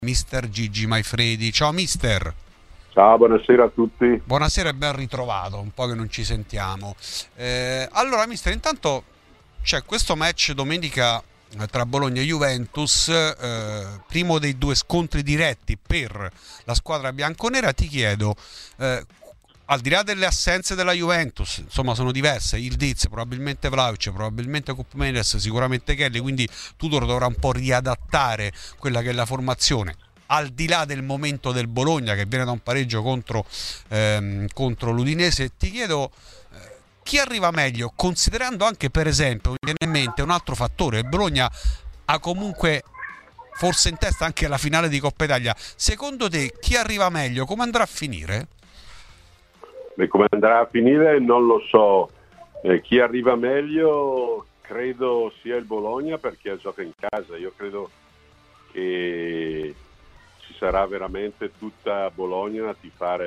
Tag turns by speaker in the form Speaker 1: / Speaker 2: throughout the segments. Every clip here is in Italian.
Speaker 1: Mister Gigi Maifredi. Ciao mister.
Speaker 2: Ciao, buonasera a tutti.
Speaker 1: Buonasera e ben ritrovato, un po' che non ci sentiamo. Allora mister, intanto c'è questo match domenica tra Bologna e Juventus, primo dei due scontri diretti per la squadra bianconera. Ti chiedo, al di là delle assenze della Juventus, insomma sono diverse, Yildiz, probabilmente Vlahovic, probabilmente Koop Meiners, sicuramente Kelly, quindi Tudor dovrà un po' riadattare quella che è la formazione, al di là del momento del Bologna che viene da un pareggio contro l'Udinese. Ti chiedo chi arriva meglio, considerando anche, per esempio, mi viene in mente un altro fattore: il Bologna ha comunque forse in testa anche la finale di Coppa Italia. Secondo te chi arriva meglio, come andrà a finire?
Speaker 2: Come andrà a finire non lo so. Chi arriva meglio credo sia il Bologna, perché gioca in casa. Io credo che ci sarà veramente tutta Bologna a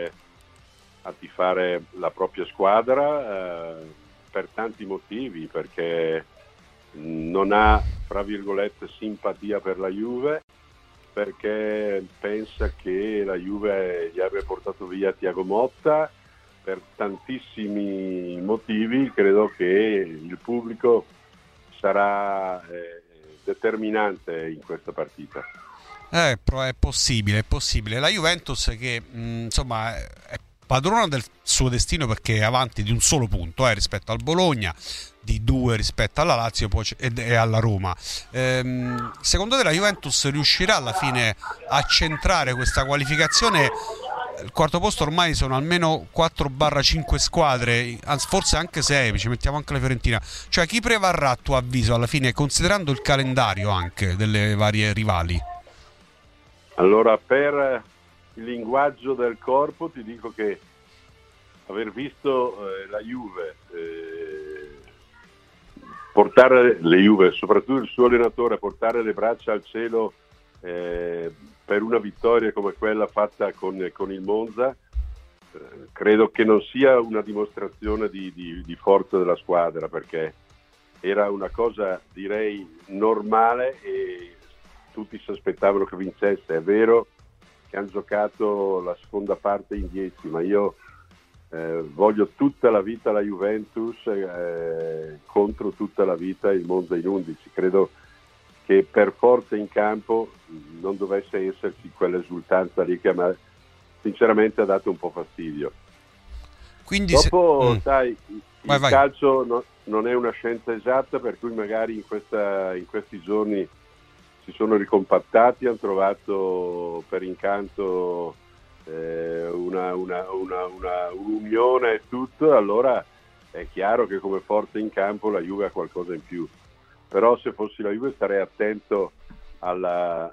Speaker 2: tifare la propria squadra, per tanti motivi, perché non ha, fra virgolette, simpatia per la Juve, perché pensa che la Juve gli abbia portato via Thiago Motta. Per tantissimi motivi credo che il pubblico sarà determinante in questa partita.
Speaker 1: È possibile, è possibile. La Juventus che insomma è padrona del suo destino, perché è avanti di un solo punto rispetto al Bologna, di 2 rispetto alla Lazio e alla Roma. Secondo te la Juventus riuscirà alla fine a centrare questa qualificazione? Il quarto posto ormai sono almeno 4-5 squadre, forse anche 6, ci mettiamo anche la Fiorentina. Cioè chi prevarrà a tuo avviso alla fine, considerando il calendario anche delle varie rivali?
Speaker 2: Allora, per il linguaggio del corpo ti dico che aver visto la Juve portare le Juve, soprattutto il suo allenatore, portare le braccia al cielo per una vittoria come quella fatta con il Monza, credo che non sia una dimostrazione di forza della squadra, perché era una cosa, direi, normale e tutti si aspettavano che vincesse. È vero che hanno giocato la seconda parte in 10, ma io voglio tutta la vita la Juventus contro tutta la vita il Monza in 11. Credo che per forza in campo non dovesse esserci quell'esultanza lì che a me sinceramente ha dato un po' fastidio.
Speaker 1: Quindi
Speaker 2: dopo sai,
Speaker 1: vai.
Speaker 2: Calcio non è una scienza esatta, per cui magari in questi giorni si sono ricompattati, hanno trovato per incanto un'unione e tutto. Allora è chiaro che come forza in campo la Juve ha qualcosa in più. Però se fossi la Juve starei attento al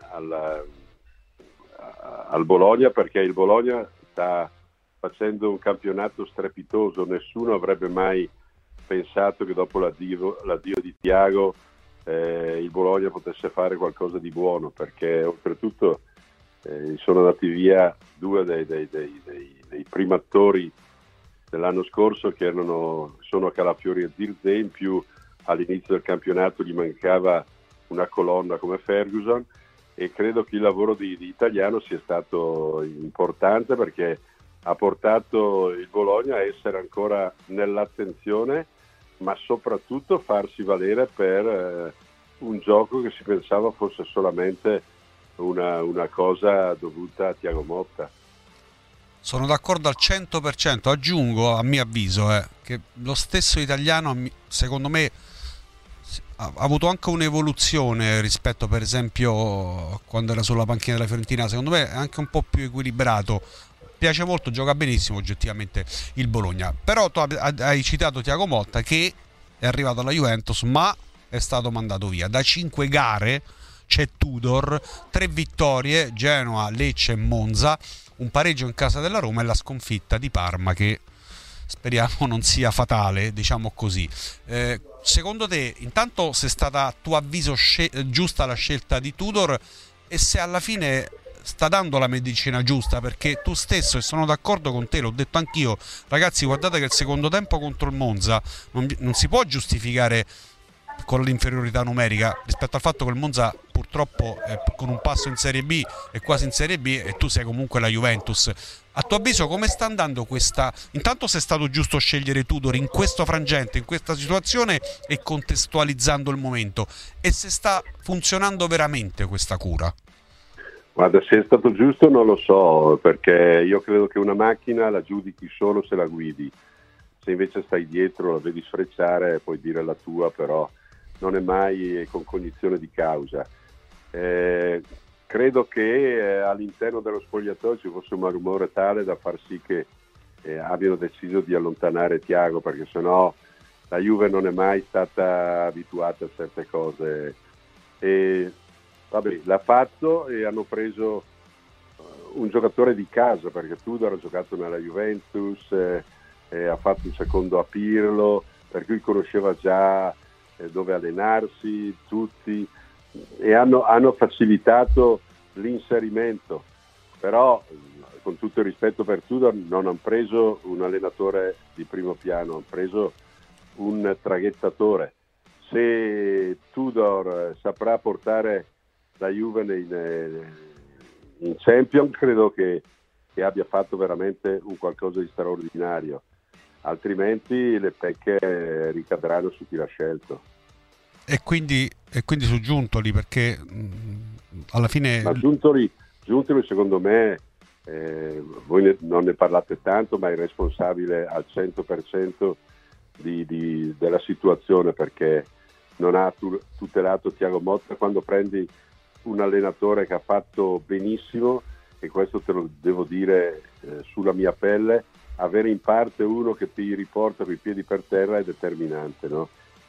Speaker 2: Bologna, perché il Bologna sta facendo un campionato strepitoso. Nessuno avrebbe mai pensato che dopo l'addio di Thiago il Bologna potesse fare qualcosa di buono, perché oltretutto sono andati via 2 dei primi attori dell'anno scorso, che sono Calafiori e Zirkzee. In più all'inizio del campionato gli mancava una colonna come Ferguson, e credo che il lavoro di Italiano sia stato importante, perché ha portato il Bologna a essere ancora nell'attenzione, ma soprattutto farsi valere per un gioco che si pensava fosse solamente una cosa dovuta a Thiago Motta.
Speaker 1: Sono d'accordo al 100%. Aggiungo, a mio avviso, che lo stesso Italiano, secondo me, ha avuto anche un'evoluzione rispetto, per esempio, quando era sulla panchina della Fiorentina. Secondo me è anche un po' più equilibrato, piace molto, gioca benissimo oggettivamente il Bologna. Però tu hai citato Thiago Motta, che è arrivato alla Juventus ma è stato mandato via. Da 5 gare c'è Tudor, 3 vittorie, Genoa, Lecce e Monza, un pareggio in casa della Roma e la sconfitta di Parma, che speriamo non sia fatale, diciamo così. Secondo te, intanto, se è stata a tuo avviso giusta la scelta di Tudor, e se alla fine sta dando la medicina giusta? Perché tu stesso, e sono d'accordo con te, l'ho detto anch'io, ragazzi, guardate che il secondo tempo contro il Monza non si può giustificare con l'inferiorità numerica, rispetto al fatto che il Monza purtroppo con un passo in Serie B è quasi in Serie B e tu sei comunque la Juventus. A tuo avviso come sta andando questa? Intanto se è stato giusto scegliere Tudor in questo frangente, in questa situazione e contestualizzando il momento, e se sta funzionando veramente questa cura?
Speaker 2: Guarda, se è stato giusto non lo so, perché io credo che una macchina la giudichi solo se la guidi. Se invece stai dietro, la vedi sfrecciare, puoi dire la tua, però non è mai con cognizione di causa. Credo che all'interno dello spogliatoio ci fosse un malumore tale da far sì che abbiano deciso di allontanare Thiago, perché sennò la Juve non è mai stata abituata a certe cose. E vabbè, l'ha fatto e hanno preso un giocatore di casa, perché Tudor ha giocato nella Juventus, ha fatto un secondo a Pirlo, per cui conosceva già dove allenarsi, tutti, e hanno facilitato l'inserimento. Però, con tutto il rispetto per Tudor, non hanno preso un allenatore di primo piano, hanno preso un traghettatore. Se Tudor saprà portare la Juve in Champions, credo che abbia fatto veramente un qualcosa di straordinario, altrimenti le pecche ricadranno su chi l'ha scelto.
Speaker 1: E quindi su Giuntoli, perché alla fine...
Speaker 2: Ma Giuntoli secondo me, voi non ne parlate tanto, ma è responsabile al 100% della situazione, perché non ha tutelato Thiago Motta. Quando prendi un allenatore che ha fatto benissimo, e questo te lo devo dire sulla mia pelle, avere in parte uno che ti riporta con i piedi per terra è determinante, no?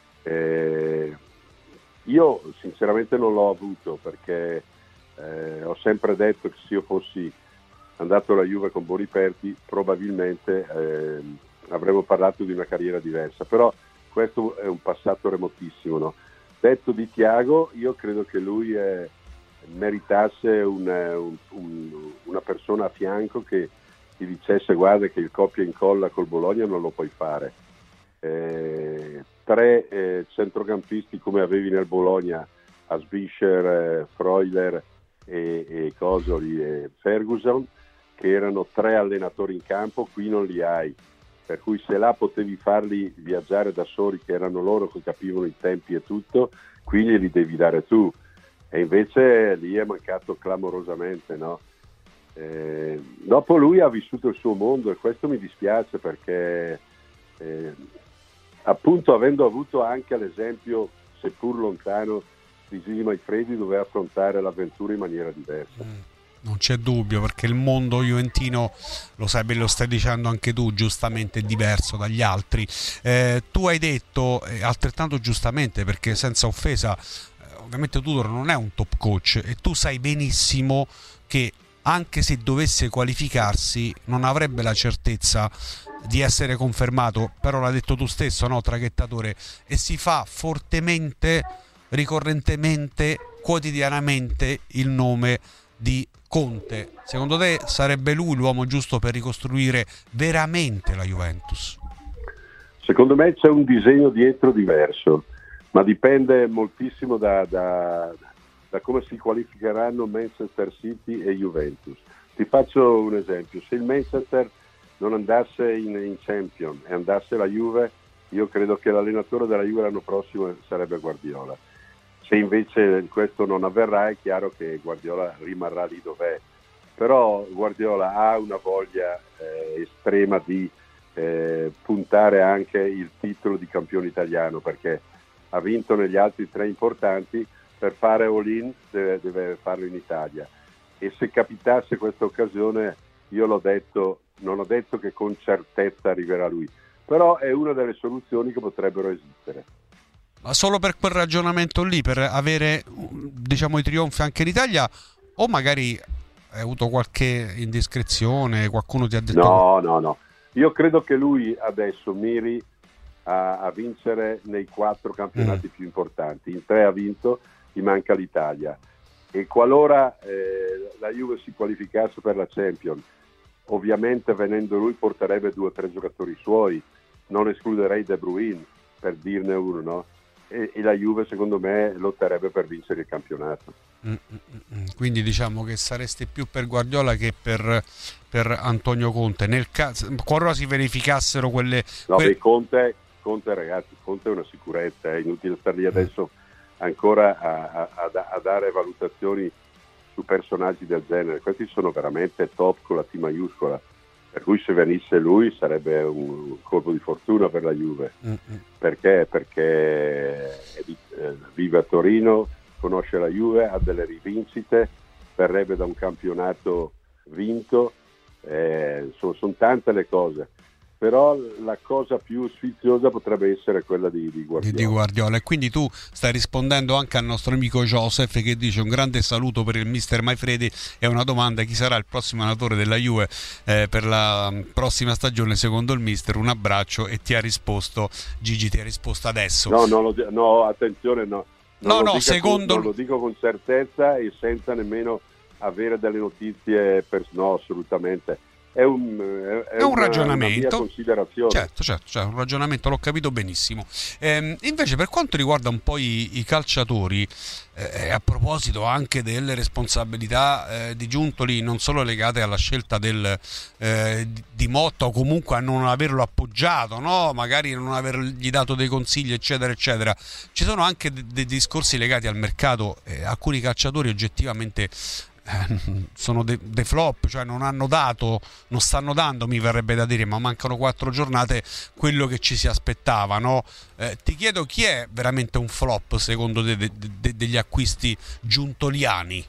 Speaker 2: Io sinceramente non l'ho avuto, perché ho sempre detto che se io fossi andato alla Juve con Boniperti probabilmente avremmo parlato di una carriera diversa, però questo è un passato remotissimo, no? Detto di Thiago, io credo che lui meritasse una persona a fianco che gli dicesse: guarda che il copia e incolla col Bologna non lo puoi fare. Tre centrocampisti come avevi nel Bologna, Asbischer, Freuler e Cosoli e Ferguson, che erano tre allenatori in campo, qui non li hai, per cui se là potevi farli viaggiare da soli, che erano loro che capivano i tempi e tutto, qui glieli devi dare tu, e invece lì è mancato clamorosamente, no? Dopo lui ha vissuto il suo mondo, e questo mi dispiace, perché appunto avendo avuto anche l'esempio, seppur lontano, di Gigi Manfredi, doveva affrontare l'avventura in maniera diversa.
Speaker 1: Non c'è dubbio, perché il mondo juventino, lo sai bene, lo stai dicendo anche tu, giustamente è diverso dagli altri. Tu hai detto, altrettanto giustamente, perché senza offesa, ovviamente Tudor non è un top coach, e tu sai benissimo che anche se dovesse qualificarsi non avrebbe la certezza di essere confermato, però l'ha detto tu stesso, no, traghettatore, e si fa fortemente, ricorrentemente, quotidianamente il nome di Conte. Secondo te sarebbe lui l'uomo giusto per ricostruire veramente la Juventus?
Speaker 2: Secondo me c'è un disegno dietro diverso, ma dipende moltissimo da come si qualificheranno Manchester City e Juventus. Ti faccio un esempio: se il Manchester non andasse in Champions e andasse la Juve, io credo che l'allenatore della Juve l'anno prossimo sarebbe Guardiola. Se invece questo non avverrà, è chiaro che Guardiola rimarrà lì dov'è. Però Guardiola ha una voglia estrema di puntare anche il titolo di campione italiano, perché ha vinto negli altri tre importanti. Per fare all-in deve farlo in Italia, e se capitasse questa occasione, io l'ho detto, non ho detto che con certezza arriverà lui, però è una delle soluzioni che potrebbero esistere.
Speaker 1: Ma solo per quel ragionamento lì, per avere, diciamo, i trionfi anche in Italia, o magari hai avuto qualche indiscrezione, qualcuno ti ha detto...
Speaker 2: No, io credo che lui adesso miri a vincere nei 4 campionati più importanti. In 3 ha vinto, gli manca l'Italia, e qualora la Juve si qualificasse per la Champions, ovviamente venendo lui porterebbe 2 o 3 giocatori suoi, non escluderei De Bruyne, per dirne uno, no? e la Juve secondo me lotterebbe per vincere il campionato.
Speaker 1: Quindi diciamo che sareste più per Guardiola che per Antonio Conte nel caso qualora si verificassero quelle
Speaker 2: Conte ragazzi, Conte è una sicurezza, è inutile star lì adesso ancora a dare valutazioni su personaggi del genere. Questi sono veramente top con la T maiuscola, per cui se venisse lui sarebbe un colpo di fortuna per la Juve. Perché vive a Torino, conosce la Juve, ha delle rivincite, verrebbe da un campionato vinto, sono tante le cose, però la cosa più sfiziosa potrebbe essere quella di Guardiola.
Speaker 1: Di Guardiola. E quindi tu stai rispondendo anche al nostro amico Joseph che dice un grande saluto per il mister Maifredi e una domanda: chi sarà il prossimo allenatore della Juve per la prossima stagione secondo il mister? Un abbraccio. E ti ha risposto Gigi, ti ha risposto adesso.
Speaker 2: No, attenzione, no. Non lo dico con certezza e senza nemmeno avere delle notizie no, assolutamente. È un ragionamento, una mia considerazione.
Speaker 1: Certo, un ragionamento, l'ho capito benissimo. Invece per quanto riguarda un po' i calciatori, a proposito anche delle responsabilità di Giuntoli, non solo legate alla scelta di Motta o comunque a non averlo appoggiato, no? Magari non avergli dato dei consigli eccetera eccetera, ci sono anche dei discorsi legati al mercato. Alcuni calciatori oggettivamente sono dei flop, cioè non stanno dando, mi verrebbe da dire, ma mancano 4 giornate, quello che ci si aspettava, no? Ti chiedo, chi è veramente un flop secondo te degli acquisti giuntoliani?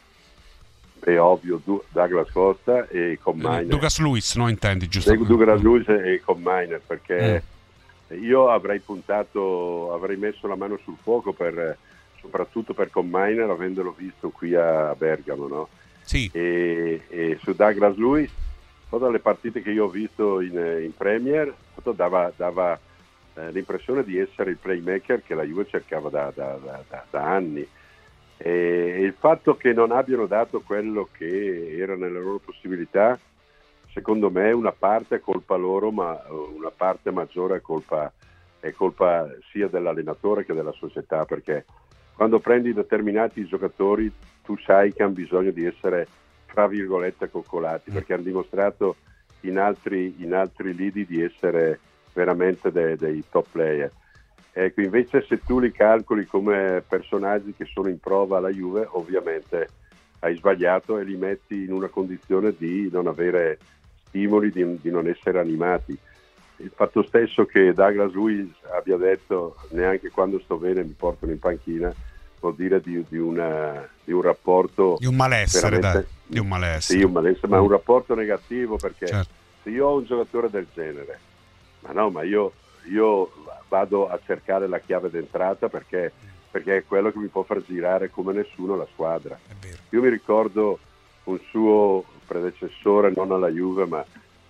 Speaker 2: È ovvio, Douglas Costa e Combiner.
Speaker 1: Douglas Luiz, no, intendi, giusto?
Speaker 2: Douglas Luiz e Combiner, perché io avrei messo la mano sul fuoco soprattutto per Combiner, avendolo visto qui a Bergamo, no?
Speaker 1: Sì.
Speaker 2: E su Douglas Luiz, totte le partite che io ho visto in Premier, dava l'impressione di essere il playmaker che la Juve cercava da anni. E il fatto che non abbiano dato quello che era nelle loro possibilità, secondo me una parte è colpa loro, ma una parte maggiore è colpa sia dell'allenatore che della società, perché quando prendi determinati giocatori tu sai che hanno bisogno di essere, tra virgolette, coccolati, perché hanno dimostrato in altri lidi di essere veramente dei top player. Ecco, invece se tu li calcoli come personaggi che sono in prova alla Juve, ovviamente hai sbagliato e li metti in una condizione di non avere stimoli, di non essere animati. Il fatto stesso che Douglas Luiz abbia detto neanche quando sto bene mi portano in panchina vuol dire di un rapporto,
Speaker 1: di un malessere, di un malessere.
Speaker 2: Sì, un malessere, ma un rapporto negativo, perché se io ho un giocatore del genere, ma io vado a cercare la chiave d'entrata perché è quello che mi può far girare come nessuno la squadra. Io mi ricordo un suo predecessore, non alla Juve, ma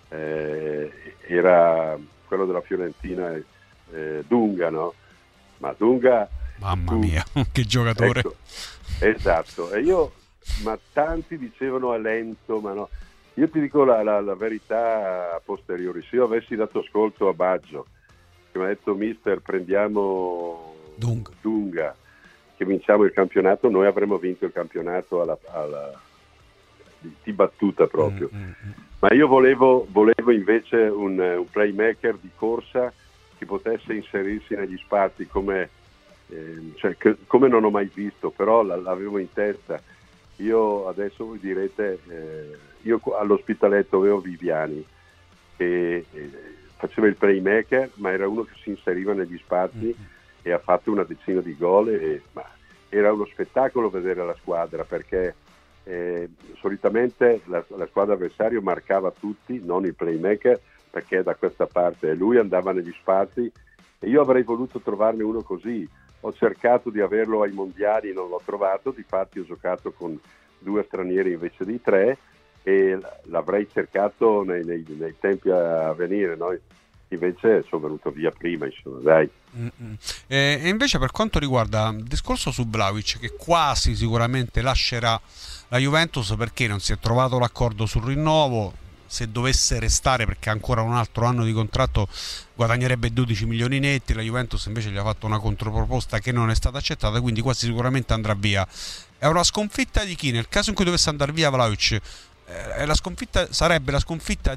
Speaker 2: era quello della Fiorentina, Dunga, no? Ma Dunga,
Speaker 1: mamma mia, che giocatore!
Speaker 2: Ecco, esatto, ma tanti dicevano è lento, ma no. Io ti dico la verità a posteriori. Se io avessi dato ascolto a Baggio, che mi ha detto mister prendiamo Dunga, che vinciamo il campionato, noi avremmo vinto il campionato di battuta proprio. Ma io volevo invece un playmaker di corsa che potesse inserirsi negli spazi come non ho mai visto, però l'avevo in testa. Io adesso voi direte, io all'Ospitaletto avevo Viviani che faceva il playmaker, ma era uno che si inseriva negli spazi e ha fatto una decina di gol, ma era uno spettacolo vedere la squadra, perché solitamente la squadra avversaria marcava tutti, non il playmaker, perché è da questa parte, e lui andava negli spazi, e io avrei voluto trovarne uno così. Ho cercato di averlo ai mondiali, non l'ho trovato, difatti ho giocato con 2 stranieri invece di 3 e l'avrei cercato nei tempi a venire, no? Invece sono venuto via prima, insomma, dai.
Speaker 1: E invece per quanto riguarda il discorso su Vlahovic, che quasi sicuramente lascerà la Juventus perché non si è trovato l'accordo sul rinnovo, se dovesse restare, perché ha ancora un altro anno di contratto, guadagnerebbe 12 milioni netti. La Juventus invece gli ha fatto una controproposta che non è stata accettata, quindi quasi sicuramente andrà via. È una sconfitta di chi? Nel caso in cui dovesse andare via Vlahovic, sarebbe la sconfitta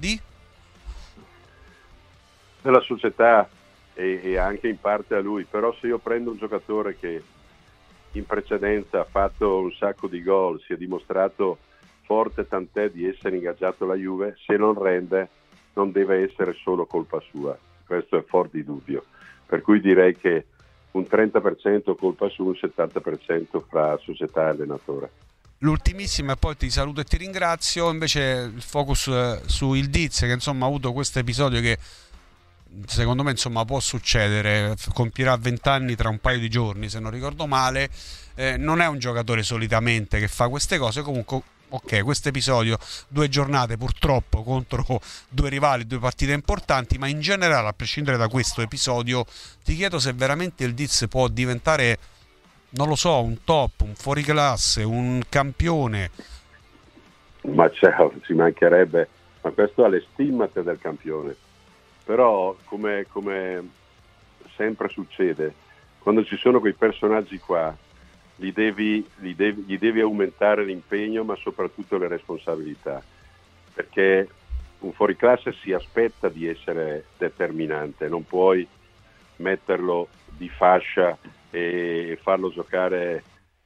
Speaker 2: della società e anche in parte a lui. Però se io prendo un giocatore che in precedenza ha fatto un sacco di gol, si è dimostrato forte, tant'è di essere ingaggiato alla Juve, se non rende non deve essere solo colpa sua, questo è fuori di dubbio, per cui direi che un 30% colpa sua, un 70% fra società e allenatore.
Speaker 1: L'ultimissima, e poi ti saluto e ti ringrazio, invece il focus su Yıldız, che insomma ha avuto questo episodio che secondo me insomma può succedere, compierà 20 anni tra un paio di giorni se non ricordo male. Non è un giocatore solitamente che fa queste cose, comunque ok, questo episodio, 2 giornate purtroppo contro 2 rivali, 2 partite importanti, ma in generale, a prescindere da questo episodio, ti chiedo se veramente Yıldız può diventare, non lo so, un top, un fuoriclasse, un campione.
Speaker 2: Ma certo, ci mancherebbe, ma questo ha le stimmate del campione. Però come sempre succede, quando ci sono quei personaggi qua, gli devi aumentare l'impegno, ma soprattutto le responsabilità, perché un fuoriclasse si aspetta di essere determinante, non puoi metterlo di fascia e farlo giocare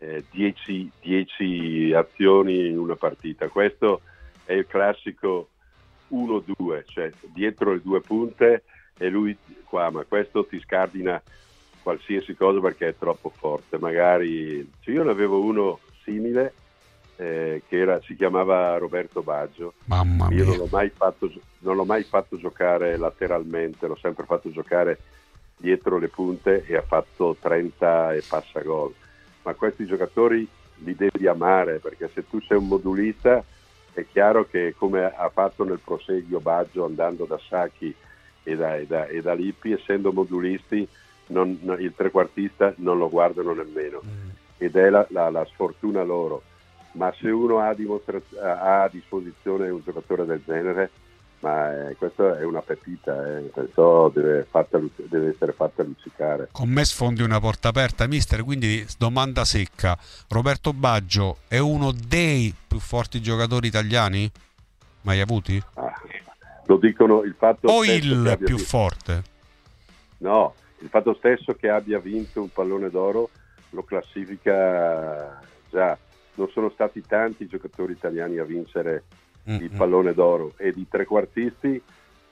Speaker 2: 10 azioni in una partita. Questo è il classico 1-2, cioè dietro le 2 punte e lui qua, ma questo ti scardina qualsiasi cosa perché è troppo forte. Magari io ne avevo uno simile che si chiamava Roberto Baggio.
Speaker 1: Mamma mia.
Speaker 2: Io non l'ho mai fatto giocare lateralmente, l'ho sempre fatto giocare dietro le punte e ha fatto 30 e passa gol. Ma questi giocatori li devi amare, perché se tu sei un modulista è chiaro che, come ha fatto nel proseguio Baggio andando da Sacchi e da Lippi, essendo modulisti il trequartista non lo guardano nemmeno, ed è la sfortuna loro. Ma se uno ha a disposizione un giocatore del genere, ma questa è una pepita, questo deve essere fatta luccicare.
Speaker 1: Con me sfondi una porta aperta, mister, quindi domanda secca: Roberto Baggio è uno dei più forti giocatori italiani mai avuti?
Speaker 2: Lo dicono il fatto
Speaker 1: o
Speaker 2: stesso
Speaker 1: il più forte?
Speaker 2: No, il fatto stesso che abbia vinto un pallone d'oro lo classifica già. Non sono stati tanti giocatori italiani a vincere il pallone d'oro, e di trequartisti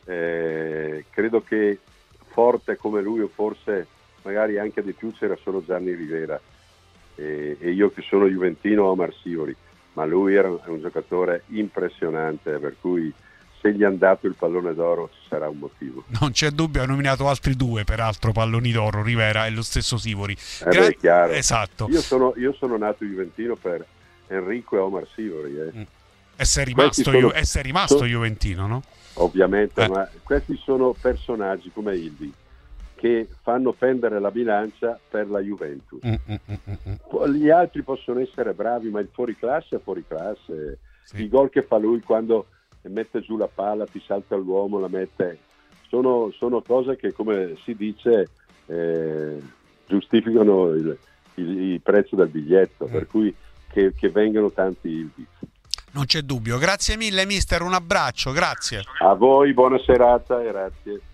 Speaker 2: credo che forte come lui, o forse magari anche di più, c'era solo Gianni Rivera, e io che sono juventino Omar Sivori, ma lui era un giocatore impressionante, per cui se gli hanno dato il pallone d'oro ci sarà un motivo.
Speaker 1: Non c'è dubbio, ha nominato altri 2 peraltro palloni d'oro, Rivera e lo stesso Sivori.
Speaker 2: Beh, chiaro.
Speaker 1: Esatto.
Speaker 2: Io sono nato juventino per Enrico e Omar Sivori.
Speaker 1: E sei rimasto juventino, no?
Speaker 2: Ovviamente, ma questi sono personaggi come Yıldız che fanno pendere la bilancia per la Juventus. Gli altri possono essere bravi, ma il fuoriclasse è fuoriclasse. Sì. I gol che fa lui quando mette giù la palla, ti salta l'uomo, la mette, sono cose che, come si dice, giustificano il prezzo del biglietto, per cui che vengano tanti Yıldız.
Speaker 1: Non c'è dubbio. Grazie mille mister, un abbraccio, grazie.
Speaker 2: A voi, buona serata e grazie.